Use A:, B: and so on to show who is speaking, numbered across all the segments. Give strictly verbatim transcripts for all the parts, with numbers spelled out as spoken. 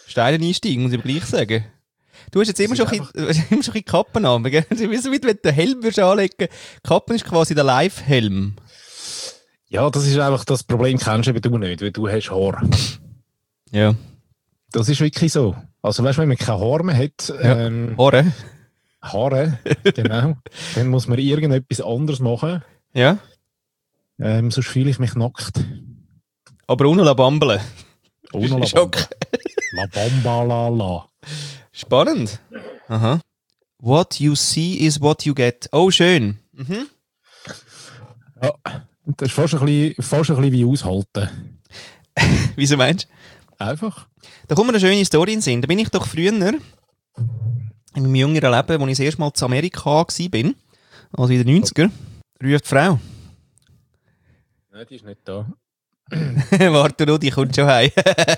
A: Steine einsteigen, muss ich gleich sagen. Du hast jetzt immer schon, ein bisschen, immer schon ein bisschen Kappen an. Wie so, wie wenn du den Helm würdest anlegen. Kappen ist quasi der Live-Helm.
B: Ja, das ist einfach das Problem, kennst du du nicht, weil du hast Haar.
A: Ja.
B: Das ist wirklich so. Also weißt du, wenn man keine Haare mehr hat,
A: ja.
B: ähm,
A: Haare.
B: Haare, genau, dann muss man irgendetwas anderes machen.
A: Ja.
B: Ähm, sonst fühle ich mich nackt.
A: Aber ohne la bambeln.
B: Ohne la bambeln. La bamba la la.
A: Spannend. Aha. What you see is what you get. Oh, schön. Mhm.
B: Ja, das ist fast ein bisschen, fast ein bisschen wie aushalten.
A: Wieso meinst
B: du? Einfach.
A: Da kommt mir eine schöne Story in den Sinn. Da bin ich doch früher, in meinem jüngeren Leben, als ich das erste Mal zu Amerika war, also in den neunziger, ruft die Frau.
B: Nein, die ist nicht da.
A: Warte nur, die kommt schon heim.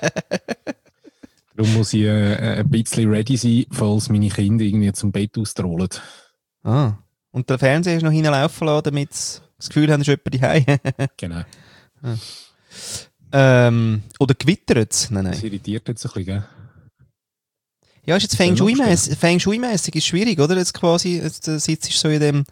B: Darum muss ich äh, ein bisschen ready sein, falls meine Kinder irgendwie zum Bett austrollen.
A: Ah. Und der Fernseher ist noch hinlaufen lassen, damit sie das Gefühl haben, es ist jemand daheim.
B: Genau.
A: Ah. Ähm, oder gewittert es? Nein, nein.
B: Das irritiert jetzt ein bisschen, gell?
A: Ja, ist jetzt Feng Shui-mässig. Feng Shui-mässig ist schwierig, oder? Jetzt quasi, jetzt äh, sitzt du so in dem...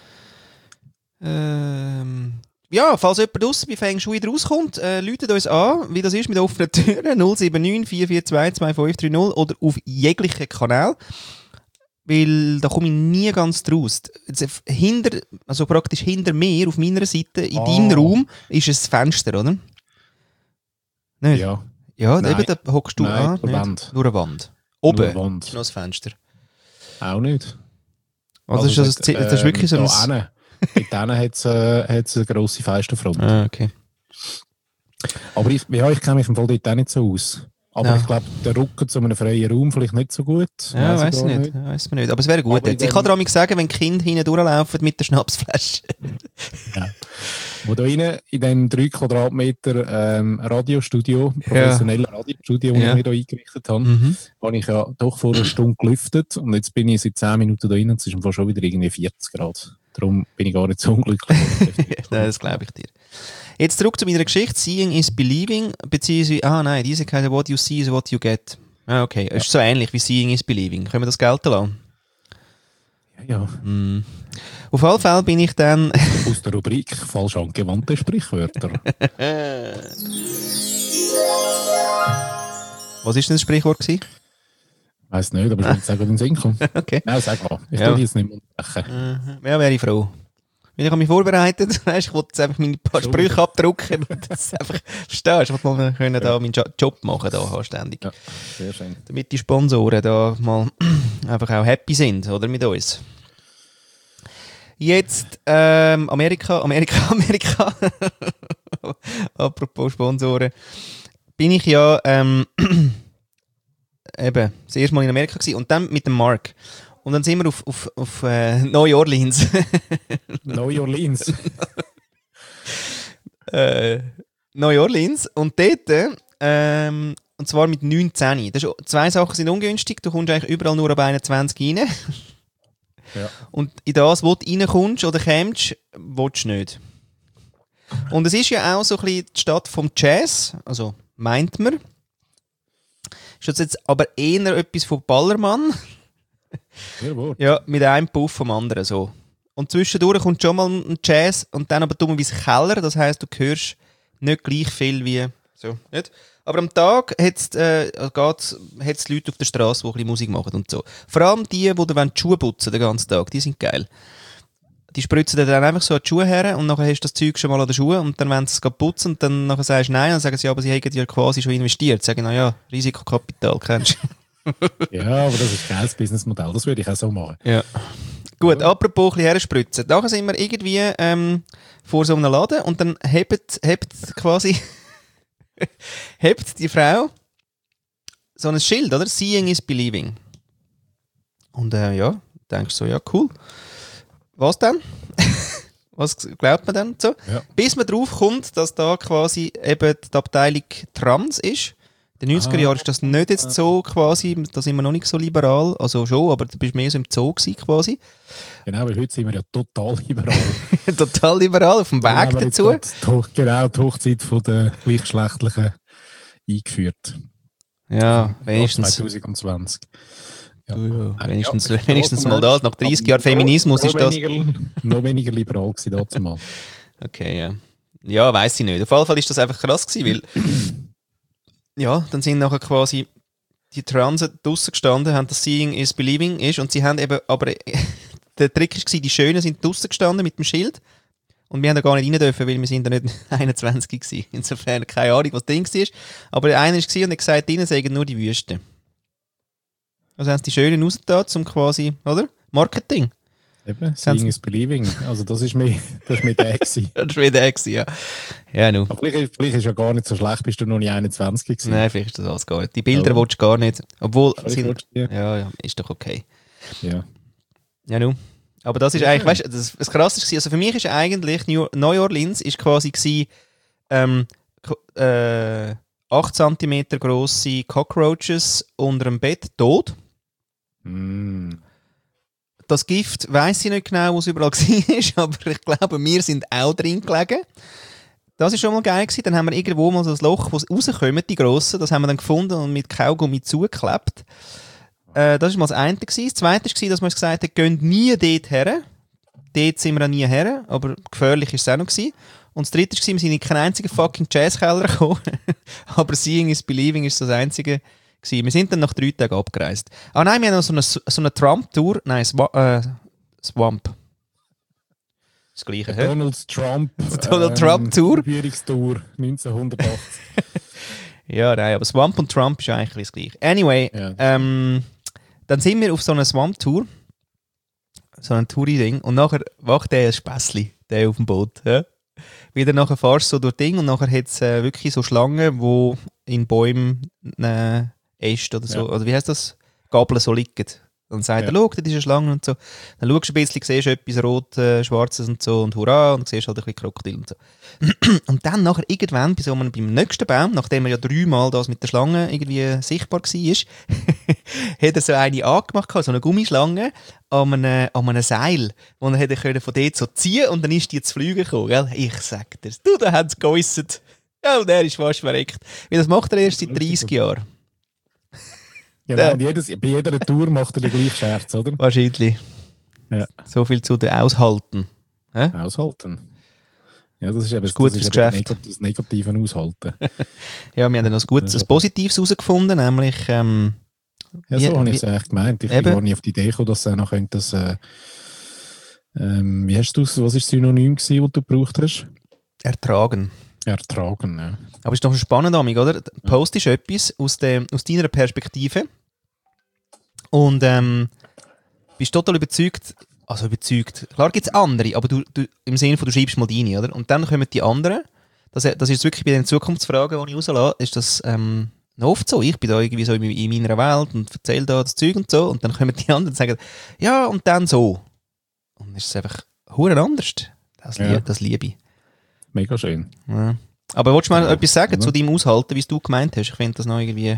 A: Ähm, ja, falls jemand draussen bei Feng Shui rauskommt, äh, läutet uns an, wie das ist mit offenen Türen, null sieben neun vier vier zwei zwei fünf drei null oder auf jeglichen Kanal. Weil da komme ich nie ganz draus. Jetzt, hinter, also praktisch hinter mir, auf meiner Seite, in oh. deinem Raum, ist ein Fenster, oder? Nicht?
B: Ja.
A: Ja, eben, da hockst du
B: Nein,
A: an.
B: Nur Wand.
A: Nur eine Wand. Oben
B: Wand.
A: ist noch ein Fenster.
B: Auch nicht.
A: Also, also das, ist, das, das ist wirklich so ein...
B: Da hinten hat es äh, eine grosse Fensterfront.
A: Ah, okay.
B: Aber ich, ja, ich kenne mich im Fall dort auch nicht so aus. Aber ja. Ich glaube, der Rücken zu einem freien Raum vielleicht nicht so gut.
A: Ja, weiß ich nicht. nicht. Weiss man nicht. Aber es wäre gut. Ich kann dir sagen, wenn Kinder hinten durchlaufen mit der Schnapsflasche.
B: Ja. Wo da rein, in diesem drei Quadratmeter ähm, Radiostudio, professionelles ja. Radiostudio, das ja. ich mir hier eingerichtet habe, mhm. habe ich ja doch vor einer Stunde gelüftet und jetzt bin ich seit zehn Minuten da rein und es ist schon wieder irgendwie vierzig Grad. Darum bin ich gar nicht so unglücklich.
A: Nein, das glaube ich dir. Jetzt zurück zu meiner Geschichte. Seeing is believing, beziehungsweise, ah nein, diese keine What you see is what you get. Ah, okay. Es ja. ist so ähnlich wie Seeing is believing. Können wir das gelten lassen?
B: Ja, ja.
A: Mm. Auf alle Fälle bin ich dann...
B: Aus der Rubrik falsch angewandte Sprichwörter.
A: Was war denn das Sprichwort?
B: Ich weiss nicht, aber ich will sagen, wie den Sinn kommt.
A: Okay.
B: Nein, sag mal. Ich
A: ja.
B: will jetzt nicht mehr unterbrechen.
A: Mhm. Ja, wäre ich froh. Weil ich habe mich vorbereitet, weißt, ich wollte jetzt einfach meine paar Sprüche abdrucken und das einfach, verstehst du, ich wollte mal können da meinen Job machen, da ständig.
B: Ja, sehr schön.
A: Damit die Sponsoren da mal einfach auch happy sind, oder, mit uns. Jetzt, ähm, Amerika, Amerika, Amerika. Apropos Sponsoren. Bin ich ja, ähm, eben, das erste Mal in Amerika gewesen und dann mit dem Mark. Und dann sind wir auf, auf, auf äh, New Orleans.
B: New Orleans.
A: äh, New Orleans. Und dort, ähm, und zwar mit neunzehn. Das ist, zwei Sachen sind ungünstig. Du kommst eigentlich überall nur ab einundzwanzig rein.
B: Ja.
A: Und in das, wo du reinkommst oder kommst, willst du nicht. Und es ist ja auch so ein bisschen die Stadt vom Jazz, also meint man. Ist das jetzt aber eher etwas von Ballermann? Ja, mit einem Puff vom anderen so. Und zwischendurch kommt schon mal ein Jazz und dann aber dummerweise Keller, das heisst, du hörst nicht gleich viel wie so. Nicht? Aber am Tag hat es äh, Leute auf der Straße, die ein bisschen Musik machen und so. Vor allem die, die die Schuhe putzen den ganzen Tag, die sind geil. Die spritzen dann einfach so an die Schuhe her und dann hast du das Zeug schon mal an den Schuhen und dann wollen sie es putzen und dann nachher sagst du nein und dann sagen sie, ja, aber sie haben ja quasi schon investiert. Sagen, naja, Risikokapital kennst du.
B: Ja, aber das ist ein geiles Businessmodell, das würde ich auch so machen.
A: Ja. Gut, ja. Apropos ein bisschen herspritzen. Nachher sind wir irgendwie ähm, vor so einem Laden und dann hebt, hebt quasi hebt die Frau so ein Schild, oder? Seeing is believing. Und äh, ja, denkst du so, ja, cool. Was dann? Was glaubt man dann so? Ja. Bis man drauf kommt, dass da quasi eben die Abteilung Trans ist. In den neunziger Jahren ist das nicht jetzt so quasi, da sind wir noch nicht so liberal, also schon, aber du bist mehr so im Zoo gewesen, quasi.
B: Genau, weil heute sind wir ja total liberal.
A: Total liberal, auf dem Weg
B: genau,
A: dazu.
B: Die, genau, die Hochzeit von der Gleichgeschlechtlichen eingeführt.
A: Ja, wenigstens.
B: zwanzig zwanzig. Ja.
A: Ja,
B: Ja,
A: wenigstens
B: ja,
A: wenigstens mal das. Nach dreißig Jahren Feminismus ist das.
B: Weniger, noch weniger liberal gewesen dazu mal.
A: Okay, ja. Ja, weiss ich nicht. Auf jeden Fall ist das einfach krass gewesen, weil ja, dann sind nachher quasi die Transen draussen gestanden, haben das Seeing is Believing ist und sie haben eben, aber der Trick war, die Schönen sind draussen gestanden mit dem Schild und wir haben da gar nicht rein dürfen, weil wir sind da nicht einundzwanzig gewesen. Insofern keine Ahnung, was das Ding war. Aber der eine war und hat gesagt, drinnen sagen nur die Wüste. Also haben sie die Schönen rausgetan, zum quasi, oder? Marketing.
B: Eben, Seeing is Believing. Also das ist mir, das ist mir der gewesen.
A: Das ist mir der gewesen, ja. Ja, nu.
B: Aber vielleicht, vielleicht ist ja gar nicht so schlecht, bist du noch nicht einundzwanzig gewesen.
A: Nein, vielleicht ist das alles gar nicht. Die Bilder ja. willst du gar nicht. Obwohl, sind,
B: ja.
A: ja, ja, ist doch okay.
B: Ja.
A: Ja, nu. Aber das ist ja. eigentlich, weißt du, das, das Krasse war, also für mich ist eigentlich New, New Orleans ist quasi gewesen, ähm, äh, acht Zentimeter grosse Cockroaches unter dem Bett, tot.
B: Mm.
A: Das Gift weiss ich nicht genau, wo es überall war, aber ich glaube, wir sind auch drin gelegen. Das war schon mal geil gewesen. Dann haben wir irgendwo mal so ein Loch, wo es rauskommt, die grossen, das haben wir dann gefunden und mit Kaugummi zugeklebt. Äh, das war mal das eine gewesen. Das zweite war, dass wir uns gesagt haben, geht nie dort her. Dort sind wir auch nie her, aber gefährlich war es auch noch gewesen. Und das dritte war, wir sind in keinen einzigen fucking Jazzkeller gekommen. Aber Seeing is Believing ist das einzige gewesen. Wir sind dann nach drei Tagen abgereist. Ah nein, wir haben noch so eine, so eine Trump-Tour. Nein, Swa äh, Swamp. Das Gleiche, hä?
B: Donald Trump.
A: Donald Trump Tour.
B: Führungstour neunzehnhundertachtzig.
A: Ja, nein, aber Swamp und Trump ist eigentlich das Gleiche. Anyway, ja. ähm, dann sind wir auf so einer Swamp-Tour. So ein Touri-Ding. Und nachher wacht der ein Spässli, der auf dem Boot. Ja? Wieder nachher fahrst du so durch Ding und nachher hat es äh, wirklich so Schlangen, die in Bäumen äh, Äste oder so, ja. Oder wie heisst das? Gabeln so liegen. Dann sagt ja. er, schau, das ist eine Schlange und so. Dann schaust du ein bisschen, siehst etwas Rot, äh, Schwarzes und so und hurra und siehst halt ein bisschen Krokodil und so. Und dann nachher irgendwann bei so einem, beim nächsten Baum, nachdem er ja dreimal das mit der Schlange irgendwie sichtbar war, hat er so eine angemacht, so eine Gummischlange an einem, an einem Seil, wo er hätte von dort so ziehen und dann ist die zu fliegen gekommen. Gell? Ich sag dir, du, da haben sie geäussert. Ja, und er ist fast verreckt. Weil das macht er erst seit dreißig Jahren.
B: Genau, und jedes, bei jeder Tour macht er den gleichen Scherz, oder?
A: Wahrscheinlich.
B: Ja.
A: So viel zu dem Aushalten. Hä?
B: Aushalten. Ja, das ist eben
A: das, das, ist
B: das, Geschäft. das negative Aushalten.
A: Ja, wir haben dann noch ein gutes, ein Positives herausgefunden, nämlich... Ähm,
B: ja, so wie, habe ich es eigentlich gemeint. Ich bin gar nicht auf die Idee gekommen, dass er noch könnte, das, äh, ähm, wie hast du es, was war das Synonym gewesen, das du gebraucht hast?
A: Ertragen.
B: Ertragen, ja.
A: Aber es ist doch spannend, Amig, oder? Du postest ja. etwas aus, dem, aus deiner Perspektive und ähm, bist total überzeugt, also überzeugt, klar gibt es andere, aber du, du im Sinne von, du schreibst mal deine, oder? Und dann kommen die anderen, das, das ist wirklich bei den Zukunftsfragen, die ich rauslasse, ist das ähm, noch oft so, ich bin da irgendwie so in, in meiner Welt und erzähle da das Zeug und so und dann kommen die anderen und sagen, ja und dann so. Und dann ist es einfach verdammt anders. Das, ja. lieb, das liebe ich.
B: Mega schön.
A: Ja. Aber willst du mal
B: ja,
A: etwas sagen
B: ja.
A: zu deinem Aushalten, wie es du gemeint hast? Ich finde das noch irgendwie...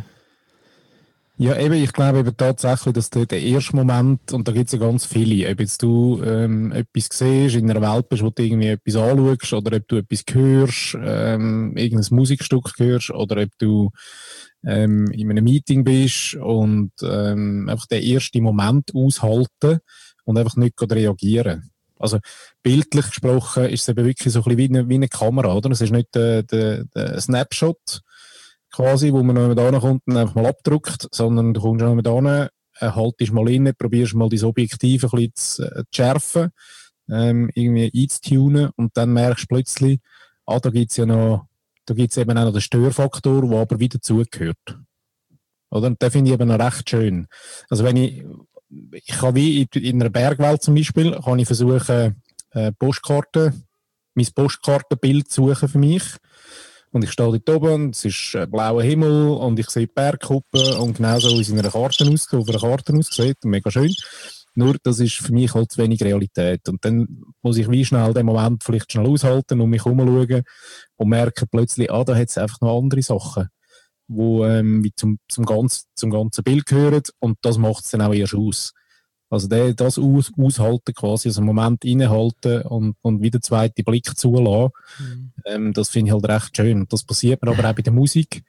B: Ja, eben, ich glaube eben tatsächlich, dass der, der erste Moment, und da gibt es ja ganz viele, ob jetzt du ähm, etwas siehst, in einer Welt bist, wo du irgendwie etwas anschaust, oder ob du etwas hörst, ähm, irgendein Musikstück hörst, oder ob du ähm, in einem Meeting bist und ähm, einfach den ersten Moment aushalten und einfach nicht reagieren. Also bildlich gesprochen ist es eben wirklich so ein bisschen wie eine, wie eine Kamera, oder? Es ist nicht der, der, der Snapshot quasi, wo man noch da kommt und einfach mal abdruckt, sondern du kommst noch da hin, äh, haltest mal rein, probierst mal dein Objektiv ein bisschen zu, äh, zu schärfen, ähm, irgendwie einzutunen und dann merkst du plötzlich, ah, da gibt's ja noch, da gibt's eben auch noch den Störfaktor, der aber wieder zugehört. Oder? Und den finde ich eben noch recht schön. Also wenn ich Ich kann wie in einer Bergwelt zum Beispiel, kann ich versuchen, äh, Postkarten, mein Postkartenbild zu suchen für mich. Und ich stehe dort oben, und es ist äh, blauer Himmel und ich sehe die Bergkuppe und genauso wie es in einer Karte aussieht, auf einer Karte aussieht, mega schön. Nur, das ist für mich halt zu wenig Realität. Und dann muss ich wie schnell den Moment vielleicht schnell aushalten und mich umschauen und merke plötzlich, ah, da hat es einfach noch andere Sachen, wo ähm, wie zum, zum, ganz, zum ganzen Bild gehören und das macht es dann auch erst aus. Also der, das aus, aushalten quasi, also einen Moment innehalten und, und wieder den zweiten Blick zulassen, mhm. ähm, das finde ich halt recht schön. Und das passiert mir aber auch bei der Musik,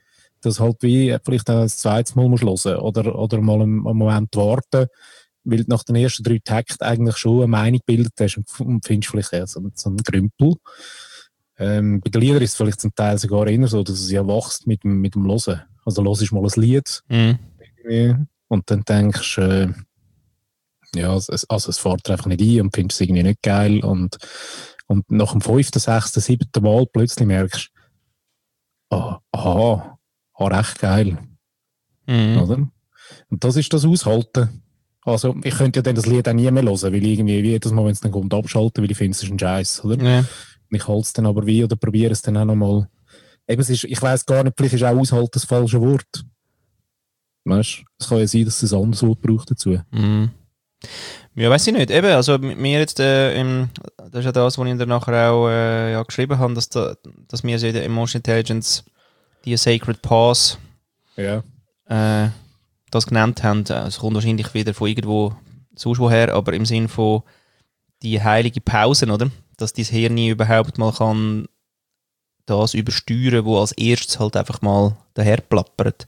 B: dass halt wie vielleicht ein zweites Mal musst hören oder, oder mal einen, einen Moment warten, weil du nach den ersten drei Takten eigentlich schon eine Meinung gebildet hast und, und findest vielleicht eher so, so einen Grümpel. Ähm, bei den Liedern ist es vielleicht zum Teil sogar eher so, dass es ja wächst mit dem, mit dem Hören. Also hörst du mal ein Lied
A: mhm.
B: und dann denkst du, äh, ja, es, also es fährt einfach nicht ein und findest es irgendwie nicht geil und, und nach dem fünften, sechsten, siebten Mal plötzlich merkst du, oh, aha, oh, recht geil.
A: Mhm.
B: Oder? Und das ist das Aushalten. Also ich könnte ja dann das Lied auch nie mehr hören, weil irgendwie jedes Mal, wenn es dann kommt, abschalten, weil ich finde, es ist ein Scheiß, oder?
A: Ja.
B: Ich halte es dann aber wie oder probiere es dann auch nochmal. Eben, es ist, ich weiss gar nicht, vielleicht ist auch Aushalten das falsche Wort. Weißt du? Es kann ja sein, dass es ein anderes Wort braucht dazu.
A: Mhm. Ja, weiß ich nicht. Eben, also mir jetzt, äh, im, das ist ja das, was ich dann nachher auch äh, ja, geschrieben habe, dass, da, dass wir so in der Emotional Intelligence die Sacred Pause
B: ja.
A: äh, das genannt haben. Es kommt wahrscheinlich wieder von irgendwo sonst woher, aber im Sinn von die heilige Pausen, oder? Dass dein Hirn überhaupt mal kann das übersteuern, wo als erstes halt einfach mal daher plappert.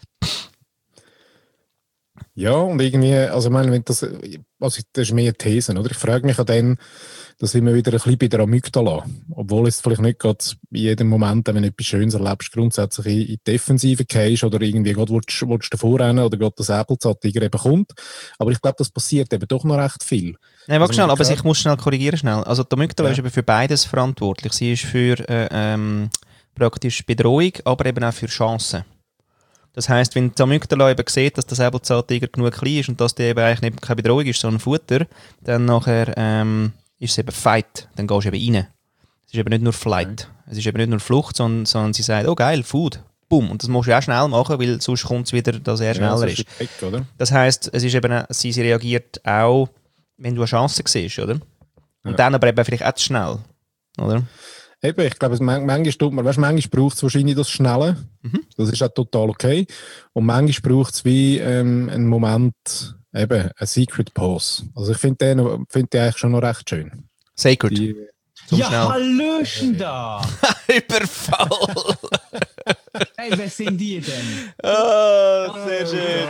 B: Ja, und irgendwie, also ich meine, wenn das, also das ist mehr These, oder? Ich frage mich an dann, dass immer wieder ein bisschen bei der Amygdala, obwohl es vielleicht nicht gerade in jedem Moment, wenn du etwas Schönes erlebst, grundsätzlich in die Defensive gehst oder irgendwie gerade willst, willst du davor rennen oder gerade der Säbelzahntiger eben kommt. Aber ich glaube, das passiert eben doch noch recht viel.
A: Nein, warte
B: also,
A: schnell, aber ich muss schnell korrigieren schnell. Also die Amygdala ja. ist eben für beides verantwortlich. Sie ist für äh, ähm, praktisch Bedrohung, aber eben auch für Chancen. Das heisst, wenn die Amygdala eben sieht, dass der Säbelzahntiger genug klein ist und dass der eben eigentlich nicht keine Bedrohung ist, sondern Futter, dann nachher ähm, ist es eben Fight. Dann gehst du eben rein. Es ist eben nicht nur Flight. Okay. Es ist eben nicht nur Flucht, sondern, sondern sie sagt, oh geil, Food. Boom. Und das musst du auch schnell machen, weil sonst kommt es wieder, dass er schneller ja, ist. Weg, oder? Das heisst, es ist eben, sie, sie reagiert auch, wenn du eine Chance siehst, oder? Und ja. dann aber eben vielleicht auch zu schnell, oder?
B: Eben, ich glaube, manchmal, weißt, manchmal braucht es wahrscheinlich das Schnelle. Mhm. Das ist auch total okay. Und manchmal braucht es wie ähm, einen Moment, eben, ein Secret Pause. Also ich finde den, find den eigentlich schon noch recht schön.
A: Sacred.
C: Die, ja, schnell. Hallöchen da!
A: Überfall!
C: Hey, wer sind die denn?
A: Oh, sehr schön.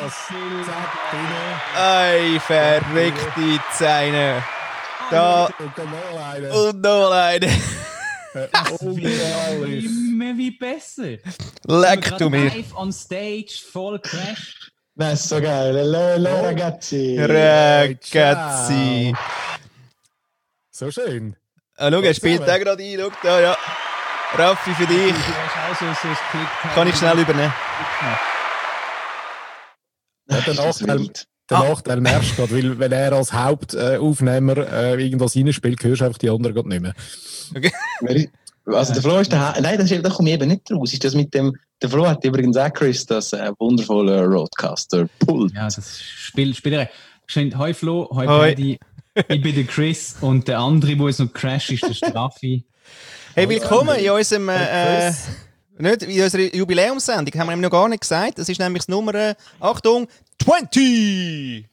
A: Ei, verrückte Zähne. Da. Und noch eine.
C: Immer wie besser.
A: Leck du mir.
C: Live on stage, voll Crash.
D: Das ist so geil. Hello, ragazzi.
A: Ragazzi.
B: So schön.
A: Ah, schau, er spielt da gerade ein. Schau da, ja. Raffi, für dich. Kann ich schnell übernehmen.
B: Ja, der Nachteil, der ah. Nachteil merkst du gerade, weil wenn er als Hauptaufnehmer äh, irgendwas reinspielt, hörst du einfach die anderen gerade nicht mehr.
A: Okay.
D: Also der Flo ist der ha- Nein, das ist, da komme ich eben nicht raus. Ist das mit dem... Der Flo hat übrigens auch Chris das äh, wundervolle Roadcaster Pult.
C: Ja, das Spiel, Spielerei. Schön, hi Flo, hi Paddy. Ich bin der Chris und der andere, der jetzt noch crasht, ist der Straffi.
A: Hey, willkommen in unserem... Äh, nicht, in unserer Jubiläumssendung. Haben wir ihm noch gar nicht gesagt. Das ist nämlich das Nummer... Äh, Achtung! zwanzig!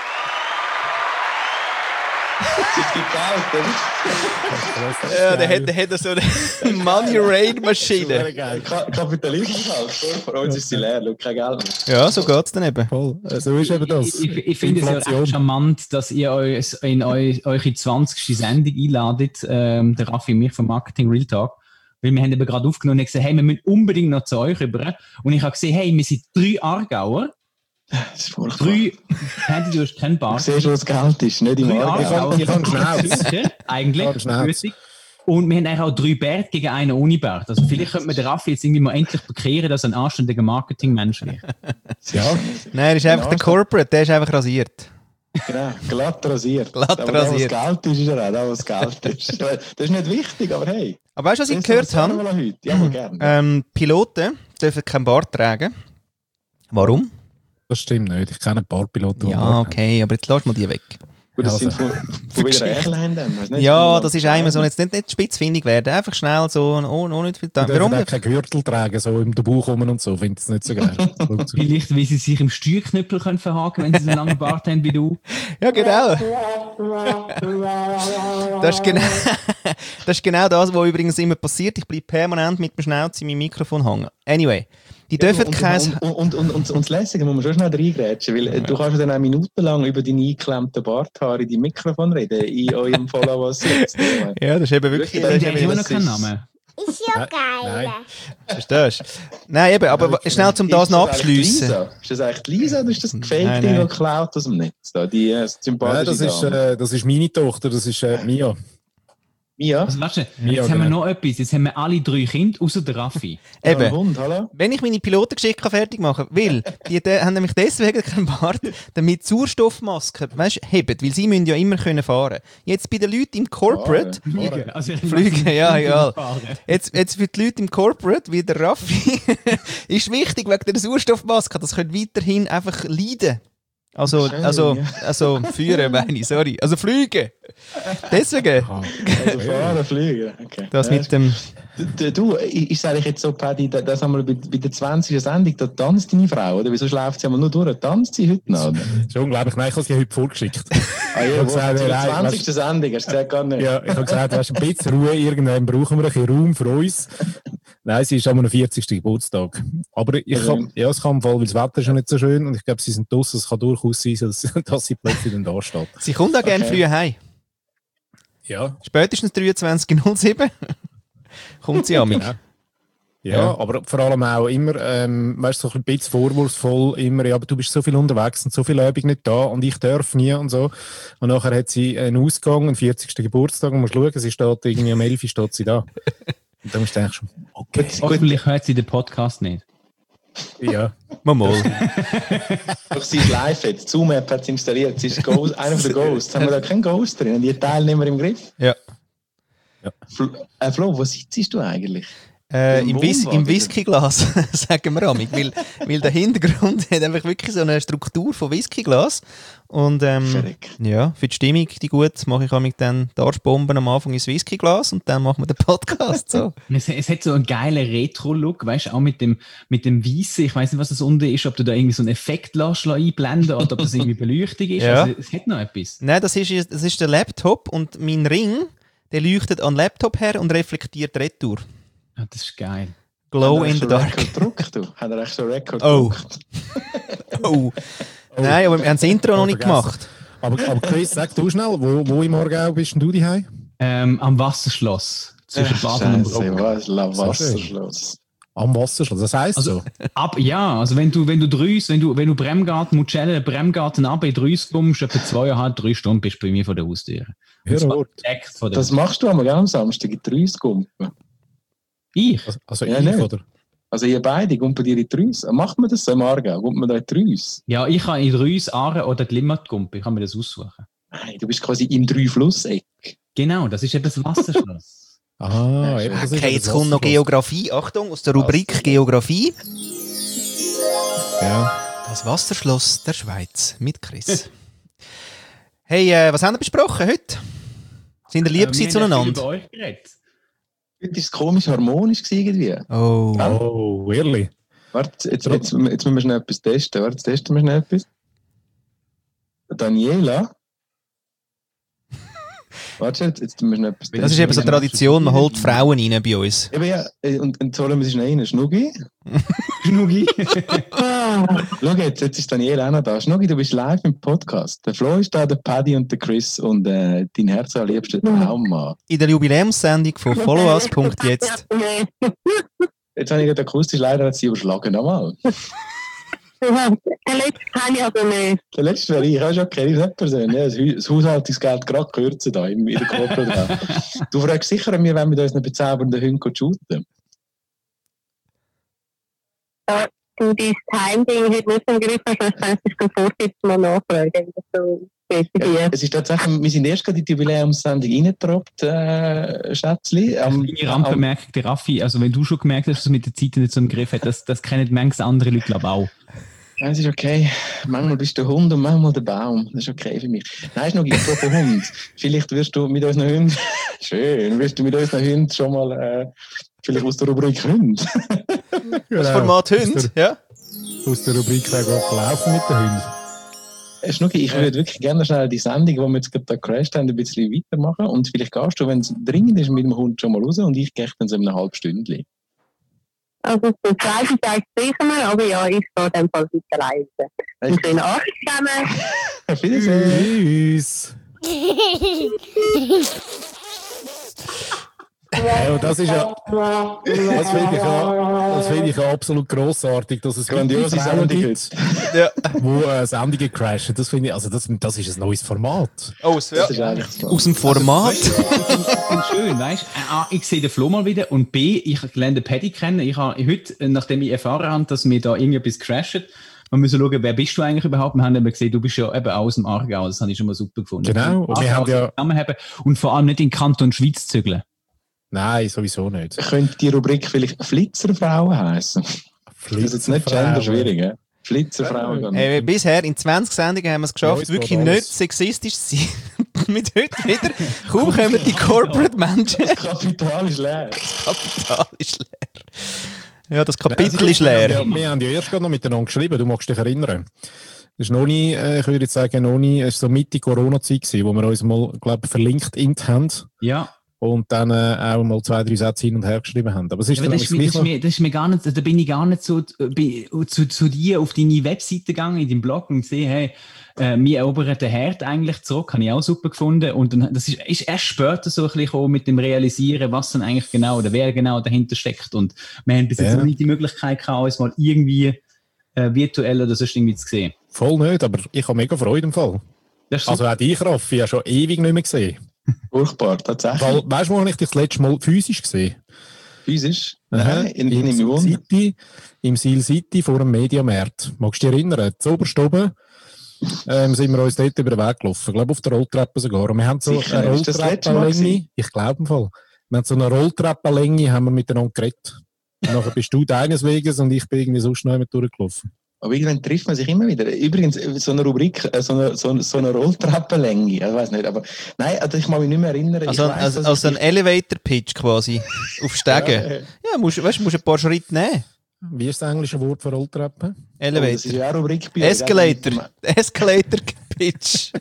D: Das ist geil, oder?
A: Ja, der hat, der hat so eine Money-Raid-Maschine.
D: Kapitalismus halt. Vor uns ist sie leer, schau, kein Geld mehr.
A: Ja, so geht es dann eben.
B: Voll. So ist eben das.
C: Ich, ich, ich finde es ja recht charmant, dass ihr euch in eu, eure zwanzigste Sendung einladet, ähm, der Raffi und mich vom Marketing Real Talk. Weil wir haben eben gerade aufgenommen und gesagt, hey, wir müssen unbedingt noch zu euch rüber. Und ich habe gesehen, hey, wir sind drei Aargauer.
D: Das ist furchtbar.
C: Drei, Handy, du hast kein Bar.
D: Du siehst, wo das Geld ist, nicht im
C: Aargauer. Ich kann schnell. Eigentlich. Und wir haben eigentlich auch drei Bärte gegen einen ohne Bart. Also vielleicht könnte man den Raffi jetzt irgendwie mal endlich bekehren, dass er ein anständiger Marketingmensch ist.
D: Ja.
A: Nein, er ist einfach der Corporate, der ist einfach rasiert.
D: Genau, glatt rasiert.
A: Glatt
D: aber
A: rasiert.
D: Da, was Geld ist, ist er auch, da, was Geld ist. Das ist nicht wichtig, aber hey.
A: Aber weißt du, was ich gehört habe?
D: Ja, mal gerne.
A: Ähm, Piloten dürfen keinen Bart tragen. Warum?
B: Das stimmt nicht. Ich kenne ein paar Piloten.
A: Ja, okay, aber jetzt lass mal die weg.
D: Gut, das also. sind von, von wieder Airline dann.
A: Ja, das ist einmal so, jetzt nicht, nicht spitzfindig werden, einfach schnell so, oh, oh nicht viel
B: da. Warum nicht? Kein Gürtel tragen, so im Bauch rum und so, finde ich es nicht so geil.
C: Vielleicht, weil sie sich im Steuerknüppel können verhaken, wenn sie so einen langen Bart haben wie du.
A: Ja, genau. Das ist genau, das ist genau das, was übrigens immer passiert. Ich bleibe permanent mit dem Schnauz in meinem Mikrofon hängen. Anyway, Die dürfen
D: und,
A: kein...
D: Und, und, und, und, und das Lässige muss man schon schnell reingrätschen, weil ja. du kannst dann eine Minute lang über deine eingeklemmten Barthaare in dein Mikrofon reden, in eurem Follow-us jetzt.
A: Ja, das ist eben wirklich...
C: Das ist immer noch kein Name.
E: Ist ja geil.
A: Verstehst du? Nein, eben, aber ja, schnell, um das noch abschliessen.
D: Ist das eigentlich Lisa oder ist das ein Fake-Ding, das geklaut aus dem Netz? Da, die äh, sympathische
B: ja, das, ist, äh, das ist meine Tochter, das ist äh, Mia.
C: Mia? Also, weißt du, Mia, jetzt genau. haben wir noch etwas. Jetzt haben wir alle drei Kinder, außer der Raffi.
A: Eben.
D: Ja, Hund, hallo?
A: Wenn ich meine Pilotengeschichte fertig machen kann, weil die, die haben nämlich deswegen keinen Bart, damit Sauerstoffmasken, weißt, heben, weil sie müssen ja immer können fahren. Jetzt bei den Leuten im Corporate...
C: Fliegen. Also
A: Fliegen, ja, egal. Jetzt, jetzt für die Leute im Corporate, wie der Raffi, ist wichtig, wegen der Sauerstoffmaske, das können weiterhin einfach leiden. Also, schön, also, ja. also, führen meine ich, sorry. Also, fliegen. Deswegen.
D: Also, fahren, fliegen. Okay.
A: Das
D: ja,
A: mit dem...
D: Du, du ist eigentlich jetzt so, Paddy, das haben wir bei, bei der zwanzigsten Sendung, da tanzt deine Frau, oder? Wieso schläft sie einmal nur durch? Tanzt sie heute noch, oder?
B: Das ist unglaublich. Nein, ich habe sie heute vorgeschickt.
D: Ah ja, gesagt, zur zwanzigsten Sendung, hast du gesagt, gar nicht.
B: Ja, ich habe gesagt, weißt, ein bisschen Ruhe, irgendwann brauchen wir ein bisschen Raum für uns. Nein, sie ist am vierzigsten Geburtstag. Aber ich ja. Kann, ja, es kann im Fall, weil das Wetter ist ja nicht so schön und ich glaube, sie sind draussen, es kann durchaus sein, dass, dass sie plötzlich dann da steht.
A: Sie kommt auch gerne okay. früh heim.
B: Ja.
A: Spätestens dreiundzwanzig Uhr sieben kommt sie an mich.
B: Ja. Ja, ja, aber vor allem auch immer, ähm, weißt du, so ein bisschen vorwurfsvoll, immer, ja, aber du bist so viel unterwegs und so viel Übung nicht da und ich darf nie und so. Und nachher hat sie einen Ausgang, einen vierzigsten Geburtstag und musst schauen, sie steht irgendwie am elf steht sie da. Und dann musst du eigentlich schon, okay.
C: Hoffentlich hört sie den Podcast nicht.
B: Ja.
A: Mal mal.
D: Doch, sie ist live jetzt. Zoom-App hat sie installiert. Sie ist Ghost, einer der Ghosts. Haben wir da keinen Ghost drin? Die Teilnehmer im Griff?
A: Ja.
D: ja. Flo, äh, Flo, wo sitzt du eigentlich?
A: Äh, Im, Whis- im Whiskyglas, sagen wir amig, weil, weil der Hintergrund hat einfach wirklich so eine Struktur von Whiskyglas. Und ähm, ja, für die Stimmung, die gut, mache ich amig dann die Arschbomben am Anfang ins Whiskyglas und dann machen wir den Podcast so.
C: es, es hat so einen geilen Retro-Look, weißt du, auch mit dem, mit dem Weissen. Ich weiss nicht, was das unten ist, ob du da irgendwie so einen Effekt lässt, einblenden oder ob das irgendwie Beleuchtung ist. Ja. Also, es hat noch etwas.
A: Nein, das ist, das ist der Laptop und mein Ring, der leuchtet an den Laptop her und reflektiert retour.
C: Ja, das ist geil.
A: Glow in the dark.
D: Hat er, hat er echt so Rekord
A: oh.
D: gedruckt?
A: oh. Nein, aber wir haben das Intro noch nicht gemacht.
B: Aber, aber Chris, sag du schnell, wo, wo im Aargau bist du daheim?
C: Ähm, am Wasserschloss. Zwischen
D: Ach,
C: Baden und
D: Bruck. Was, am Wasserschloss.
B: Am Wasserschloss, das heisst
C: also,
B: so?
C: Ab, ja, also wenn du, wenn du drüs, wenn du, wenn du Bremgarten, Mucelle, Bremgarten ab in drüs kommst, etwa zweieinhalb, drei Stunden bist du bei mir vor der Haustür.
D: Das, das machst du aber gerne am Samstag in drüs kumpen.
C: Ich?
B: Also, also
D: ja,
B: ich,
D: nicht.
B: oder?
D: Also ihr beide, kumpen ihr in Drüs? Macht man das so im Aargau? Kumpen man da in Drüs?
C: Ja, ich kann in Drüs, Aare oder Limmat kumpen. Ich kann mir das aussuchen.
D: Nein, du bist quasi im Drei-Flusseck.
C: Genau, das ist eben das Wasserschloss.
B: ah,
A: ja, okay, okay jetzt kommt noch Geografie. Achtung, aus der Rubrik Was? Geografie.
B: Ja.
A: Das Wasserschloss der Schweiz mit Chris. Hey, äh, was haben wir besprochen heute? Sind ihr lieb äh, zueinander?
C: Über euch geredet.
D: Heute war es komisch harmonisch irgendwie.
A: Oh,
B: ja. Oh, really?
D: Warte, jetzt, jetzt, jetzt müssen wir schnell etwas testen. Warte, jetzt testen wir schnell etwas. Daniela? Warte, jetzt, jetzt müssen wir schnell etwas testen.
A: Das ist eben so eine Tradition, man holt Frauen rein bei uns.
D: Eben ja, und, und sollen wir sie schnell rein? Schnuggi?
C: Schnuggi?
D: Schau jetzt, jetzt ist Daniela auch noch da. Schnuggi, du bist live im Podcast. Der Flo ist da, der Paddy und der Chris und äh, dein Herz allerliebster Traummann.
A: In der Jubiläumssendung von follow us punkt jetzt.
D: Jetzt habe ich gerade akustisch leider hat sie überschlagen. Nochmal.
E: Der letzte kann ich aber nicht.
D: Der letzte wäre ich, auch schon kenne ich nicht persönlich. Ja, das Haushaltungsgeld gerade kürzen da in der Corporate. Du fragst sicher an mir, wenn wir da unseren bezaubernden Hunden shooten.
E: Ja, du, dein Time-Ding hat nicht so einen Griff, also das heißt, ich kann vorsitzend mal nachfragen. So
D: ja, es ist tatsächlich, wir sind erst gerade in die Jubiläumssendung reingetroppt, äh, Schätzli.
C: Am, Eine Randbemerkung, der Raffi, also wenn du schon gemerkt hast, dass es mit der Zeit nicht so im Griff hat, das, das kennen manche andere Leute, glaube ich, auch.
D: Nein, es ist okay. Manchmal bist du der Hund und manchmal der Baum. Das ist okay für mich. Nein, ist noch apropos Hund. Vielleicht wirst du mit unseren Hunden, schön, wirst du mit unseren Hunden schon mal, äh, vielleicht aus der Rubrik Hund.
A: Das Format Hund, ja?
B: Aus der Rubrik «Wer geht laufen mit den Hunden».
D: Schnucki, ich würde wirklich gerne schnell die Sendung, die wir jetzt gerade da gecrashed haben, ein bisschen weitermachen. Und vielleicht gehst du, wenn es dringend ist, mit dem Hund schon mal raus und ich gehe dann so in einer halben Stunde.
E: Also der zweite Teil streichen wir, aber ja, ich gehe in dem Fall weiter leise. Einen schönen Abend zusammen.
D: Auf Wiedersehen.
B: Tschüss. Ja, das ist ja, das finde ich, ja, das finde ich ja absolut grossartig, dass es
D: grandiose
B: Sendungen
D: gibt,
A: ja.
B: wo äh, Sendungen crashen. Das finde ich, also das, das ist ein neues Format.
A: Oh, das
D: ja.
A: ist aus dem Format.
C: Also, weißt, schön, weißt du? A, ich sehe den Flo mal wieder und B, ich lerne den Paddy kennen. Ich habe heute, nachdem ich erfahren habe, dass wir da irgendetwas crashen, wir müssen schauen, wer bist du eigentlich überhaupt? Wir haben eben gesehen, du bist ja eben aus dem Aargau, das habe ich schon mal super gefunden.
B: Genau, und wir haben ja...
C: Und vor allem nicht in den Kanton Schweiz zügeln.
B: Nein, sowieso nicht.
D: Könnte die Rubrik vielleicht Flitzerfrauen heissen? Das ist jetzt nicht genderschwierig, ja? Flitzerfrauen.
A: Äh, bisher in zwanzig Sendungen haben wir es geschafft, wirklich nicht sexistisch zu sein. Mit heute wieder. Kaum kommen die Corporate-Menschen.
D: Das Kapital ist leer.
A: Das Kapital ist leer. Ja, das Kapitel ist leer.
B: Wir, wir haben ja erst gerade noch miteinander geschrieben, du magst dich erinnern. Das ist noch nie, äh, ich würde jetzt sagen, noch nie, es war so Mitte Corona-Zeit gewesen, wo wir uns mal, glaube ich, verlinkt haben.
C: Ja.
B: Und dann äh, auch mal zwei, drei Sätze hin und her geschrieben haben. Aber es ist,
C: ja, aber das, ist mir, das, ist mir, das ist mir gar nicht, da bin ich gar nicht so zu, zu, zu dir auf deine Webseite gegangen, in deinem Blog und gesehen, hey, äh, wir erobern den Herd eigentlich zurück, habe ich auch super gefunden. Und dann, das ist, ist erst später so ein bisschen mit dem Realisieren, was dann eigentlich genau oder wer genau dahinter steckt. Und wir haben bis jetzt ja. noch nicht die Möglichkeit gehabt, uns mal irgendwie äh, virtuell oder sonst irgendwie zu sehen.
B: Voll nicht, aber ich habe mega Freude im Fall. Also auch dich, Raffi, ja schon ewig nicht mehr gesehen.
D: Furchtbar, tatsächlich.
B: Weil, weißt du, wo ich dich das letzte Mal physisch gesehen?
D: Physisch?
B: Nein, in, in, in im City, im Seal City vor dem Mediamarkt. Magst du dich erinnern? Zu oberst oben ähm, sind wir uns dort über den Weg gelaufen. Ich glaube, auf der Rolltreppe sogar. Und wir haben so
D: Sicher,
B: eine Rolltreppenlänge. Ich glaube im Fall. Wir haben so eine Rolltreppenlänge, haben wir miteinander geredet. Und nachher bist du deines Weges und ich bin irgendwie so schnell mit durchgelaufen.
D: Aber irgendwann trifft man sich immer wieder. Übrigens, so eine Rubrik, so eine, so eine, so eine Rolltreppenlänge, ich weiß nicht, aber nein, also ich kann mich nicht mehr erinnern.
A: Also,
D: weiss,
A: also, also ein Elevator-Pitch quasi, auf Stegen. Ja, ja musst, weißt, musst ein paar Schritte nehmen.
B: Wie ist das englische Wort für Rolltreppe?
A: Elevator. Oh,
D: das ist ja auch Rubrik bei
A: Escalator. Escalator-Pitch.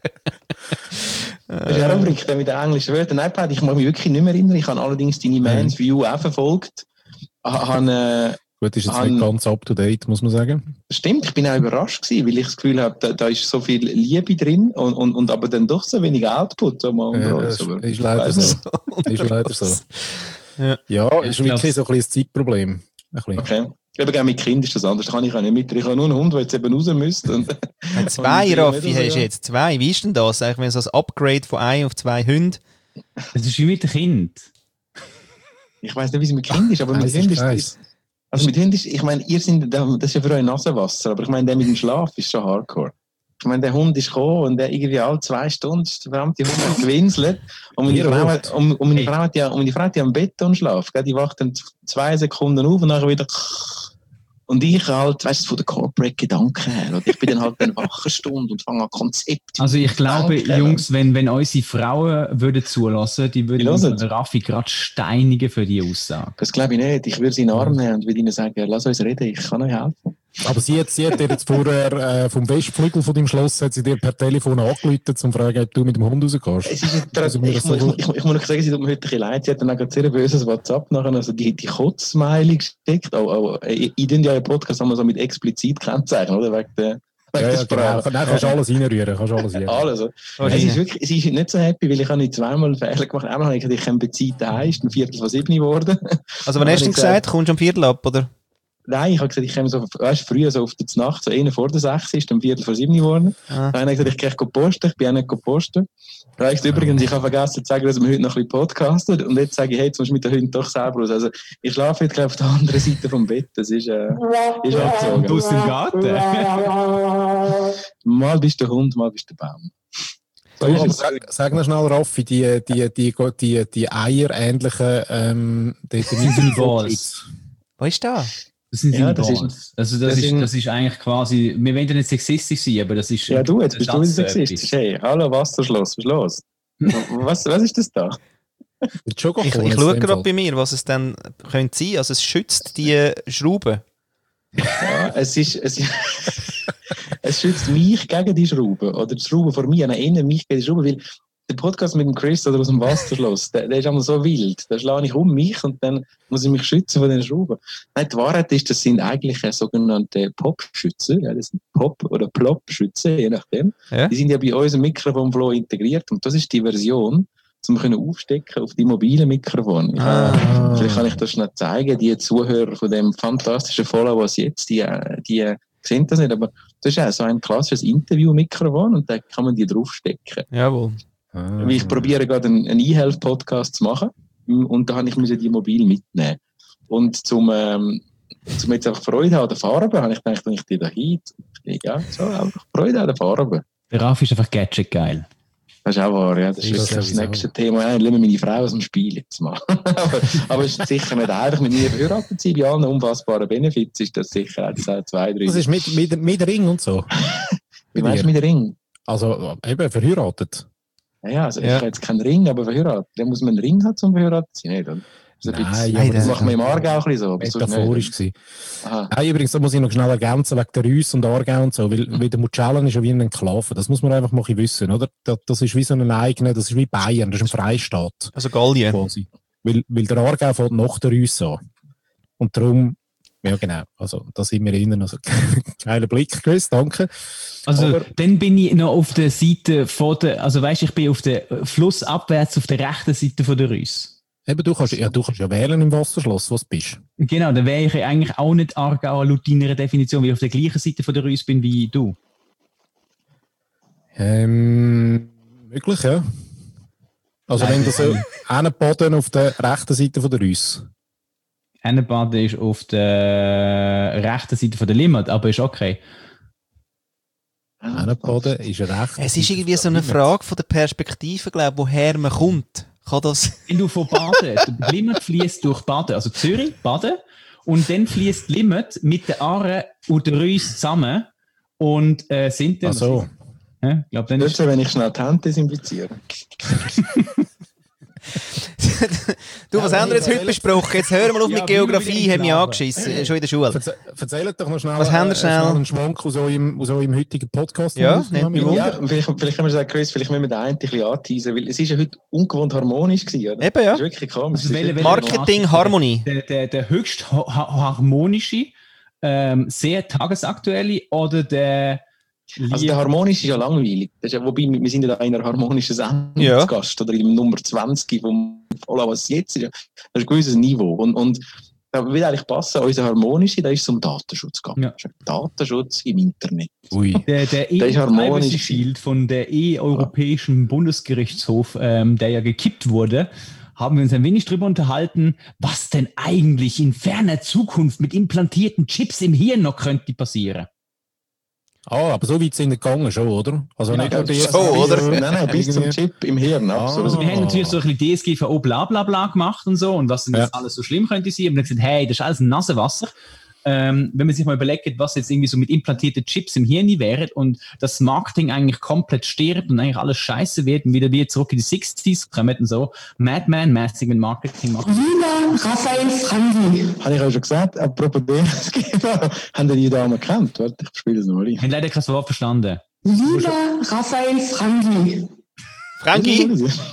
D: Das ist ja auch Rubrik mit den englischen Wörtern. Nein, Pat, ich kann mich wirklich nicht mehr erinnern. Ich habe allerdings deine Man's View auch verfolgt. Habe,
B: Gut, ist jetzt an, nicht ganz up to date, muss man sagen.
D: Stimmt, ich bin auch überrascht gewesen, weil ich das Gefühl habe, da, da ist so viel Liebe drin und, und, und aber dann doch so wenig Output. So mal
B: ja, das ist, ist leider so. ist leider so. Ja, ja ist ja, wirklich so ein kleines Zeitproblem. Ein
D: okay. Eben mit Kind ist das anders, das kann ich auch nicht mit. Ich habe nur einen Hund, der jetzt eben raus müsste. Und
A: zwei, Raffi, hast du jetzt zwei. Wie ist denn das? Eigentlich, wenn so ein Upgrade von ein auf zwei Hunden?
C: Das ist wie mit dem Kind.
D: Ich weiss nicht, wie es mit Kind ist, aber mit Kind ist es. Also mit Hund ist, ich meine, ihr seid, das ist ja für euch Nasenwasser, aber ich meine, der mit dem Schlaf ist schon hardcore. Ich meine, der Hund ist gekommen und der irgendwie alle zwei Stunden, der verdammte Hund hat gewinselt. Und meine Frau hat, und, und meine Frau hat ja, und meine Frau hat ja am Betonschlaf, gell? Die wacht dann zwei Sekunden auf und nachher wieder, und ich halt, weißt du, von der Corporate-Gedanken her, oder? Ich bin dann halt eine wache Stunde und fange an Konzept.
C: Also ich glaube, Jungs, wenn, wenn unsere Frauen würden zulassen, die würden unseren Raffi gerade steinigen für die Aussage.
D: Das glaube ich nicht. Ich würde sie in den Arm nehmen und würde ihnen sagen, lass uns reden, ich kann euch helfen.
B: Aber sie hat, sie hat dir jetzt vorher äh, vom Westflügel von deinem Schloss hat sie dir per Telefon angerufen, um zu fragen, ob du mit dem Hund rausgehst.
D: Es ist jetzt, also, ich, so ich, ich, ich, ich muss noch sagen, sie tut mir heute ein bisschen leid. Sie hat dann auch sehr böses WhatsApp nachher, also die, die Kotz-Smiley gesteckt. Oh, oh, ich in ja im Podcast haben wir so mit explizit Kennzeichen, oder? Wegen der, wegen
B: ja, ja, genau. Nein, kannst alles reinrühren. Kannst alles reinrühren.
D: Alles. Oh, es ist wirklich, sie ist nicht so happy, weil ich habe nicht zweimal einen Fehler gemacht. Einmal habe ich gesagt, ich komme Zeit daheim, ist ein Viertel von sieben geworden.
A: Also wann hast du gesagt, kommst du am Viertel ab, oder?
D: Nein, ich habe gesagt, ich komme so, weißt, früher so auf die Nacht, so eine vor der sechs ist, dann Viertel vor sieben geworden. Ah. Dann habe ich gesagt, ich gehe posten, ich bin auch nicht posten. Dann habe ich übrigens, ich habe vergessen zu sagen, dass wir heute noch ein bisschen podcasten. Und jetzt sage ich, hey, jetzt musst du mit den Hunden doch selber raus. Also, ich schlafe heute auf der anderen Seite vom Bett. Das ist, äh, ist abgezogen.
C: Du bist im Garten?
D: Mal bist du der Hund, mal bist du der Baum.
B: So oh, sag, sag noch schnell, Raffi, die, die, die, die, die Eier-ähnlichen, ähm, die, die
C: Balls.
A: Was ist das?
C: Das sind
D: ja,
C: das
D: ist,
C: also das, das, ist, das ist eigentlich quasi, wir wollen ja nicht sexistisch sein, aber das ist...
D: Ja du, jetzt bist du nicht sexistisch. Hey, hallo Wasserschloss, was ist los? was, was ist das da?
A: Ich, ich schaue gerade bei mir, was es dann könnte sein. Also es schützt die Schrauben.
D: Ja, es ist... Es, ist es schützt mich gegen die Schrauben. Oder die Schrauben vor mir, nach innen mich gegen die Schrauben, weil der Podcast mit dem Chris oder aus dem Wasserschloss, der, der ist einmal so wild. Da schlage ich um mich und dann muss ich mich schützen von den Schrauben. Nein, die Wahrheit ist, das sind eigentlich sogenannte Pop-Schützen. Ja, das sind Pop- oder Plop-Schützen, je nachdem. Ja. Die sind ja bei uns im Mikrofonflow integriert und das ist die Version, um können aufstecken auf die mobilen Mikrofone. Ah. Vielleicht kann ich das schnell zeigen. Die Zuhörer von dem fantastischen Follow, was jetzt, die, die sehen das nicht, aber das ist auch so ein klassisches Interview-Mikrofon und da kann man die draufstecken.
A: Jawohl.
D: Ah. Ich probiere gerade einen, einen E-Health-Podcast zu machen und da habe ich die mobil mitnehmen. Und zum, ähm, zum jetzt einfach Freude an der Farbe, habe ich gedacht, wenn ich die da hin, ja, so, einfach Freude an der Farbe.
C: Der Raffi ist einfach Gadget geil.
D: Das ist auch wahr, ja. Das ist das, das nächste auch. Thema. Ja, lassen wir meine Frau aus dem Spiel jetzt mal. aber, aber es ist sicher nicht einfach, mit mir verheiratet zu sein. Bei allen unfassbaren Benefits ist das sicher auch zwei, drei.
B: Das ist mit, mit, mit Ring und so.
D: Wie meinst du mit Ring?
B: Also eben verheiratet.
D: Ja, also ja. Ich habe jetzt keinen Ring, aber verheiratet. Dann muss man einen Ring haben, zum verheiratet zu sein, nicht? Also
B: Nein,
D: bisschen,
B: ja,
D: das macht man im Aargau auch ein bisschen so.
B: Metaphorisch gewesen. Nein, übrigens, da muss ich noch schnell ergänzen, wegen der Reuss und Aargau und so, weil, weil der Mucellen ist ja wie ein Enklave. Das muss man einfach mal wissen, oder? Das, das ist wie so ein eigener, das ist wie Bayern, das ist ein Freistaat.
A: Also Gallien.
B: Quasi. Weil, weil der Aargau fällt nach der Reuss an. Und darum, ja genau, also da sind wir innen. Also, geiler Blick, Chris, danke.
C: Also aber, dann bin ich noch auf der Seite von der, also weißt, ich bin auf der flussabwärts auf der rechten Seite von der Reuss.
B: Eben, du kannst ja, du kannst ja wählen im Wasserschloss, was du bist.
C: Genau, dann wäre ich eigentlich auch nicht Aargauer laut deiner Definition, weil ich auf der gleichen Seite von der Reuss bin wie du.
B: Ähm, möglich, ja. Also Nein, wenn du so Hennenbaden auf der rechten Seite von der Reuss.
C: Hennenbaden ist auf der rechten Seite von der Limmat, aber ist okay.
B: Hennenbaden ist rechts.
A: Es ist irgendwie so eine Frage von der Perspektive, glaube ich, woher man kommt. Kann das?
C: Wenn du von Baden, der Limmat fließt durch Baden, also Zürich, Baden, und dann fließt Limmat mit der Aare und der Reuss zusammen und äh, sind dann...
B: Ach so.
D: Ja, glaub, dann ist so, wenn ich schnell die Hände desinfiziere.
A: Du, was ja, haben wir jetzt heute besprochen? Jetzt hören wir auf ja, mit Geografie, haben mich angeschissen, hey. Schon in der Schule.
B: Verze erzählt doch noch schnell,
A: was haben wir schnell?
B: Äh, einen Schwank aus eurem, aus eurem heutigen Podcast.
A: Ja,
D: ja vielleicht, vielleicht können wir sagen, Chris, vielleicht müssen wir den einen ein bisschen anteasen, weil es ist ja heute ungewohnt harmonisch gewesen, oder?
A: Eben, ja.
D: Das ist wirklich komisch.
C: Also
D: ist
A: Marketing, Harmonie.
C: Der, der, der höchst ha harmonische, ähm, sehr tagesaktuelle oder der...
D: Also der harmonische ist ja langweilig. Das ist ja, wobei, wir sind ja da in einer harmonischen Sendung ja. zu Gast oder in Nummer zwanzig vom Follow, was jetzt ist. Das ist ein gewisses Niveau. Und, und da würde eigentlich passen, unser harmonische, da ist es um Datenschutz gegangen. Ja. Datenschutz im Internet.
C: Ui. Der, der E-Privacy-Shield von der E-Europäischen ja. Bundesgerichtshof, ähm, der ja gekippt wurde, haben wir uns ein wenig drüber unterhalten, was denn eigentlich in ferner Zukunft mit implantierten Chips im Hirn noch könnte passieren.
B: Ah, aber so weit sind wir gegangen schon, oder? Also
D: ja,
B: nicht
D: nur bis, so, oder? Bis, nein, nein, bis zum Chip im Hirn. Ah.
C: Also wir haben natürlich so ein bisschen D S G V O bla bla bla gemacht und so und was denn ja. das alles so schlimm könnte sein. Und dann gesagt, hey, das ist alles ein Nasenwasser. Ähm, wenn man sich mal überlegt, was jetzt irgendwie so mit implantierten Chips im Hirn wäre und das Marketing eigentlich komplett stirbt und eigentlich alles scheiße wird und wieder wieder zurück in die sechziger kommen und so Madman-mäßig mit Marketing machen.
E: Lieber Raphael Frangi.
D: Habe ich auch schon gesagt, apropos D S G V, haben die Damen gekannt? Warte, ich spiele das noch mal.
C: Ich habe leider kein Wort verstanden.
E: Lieber Raphael Frangi.
A: Frangi?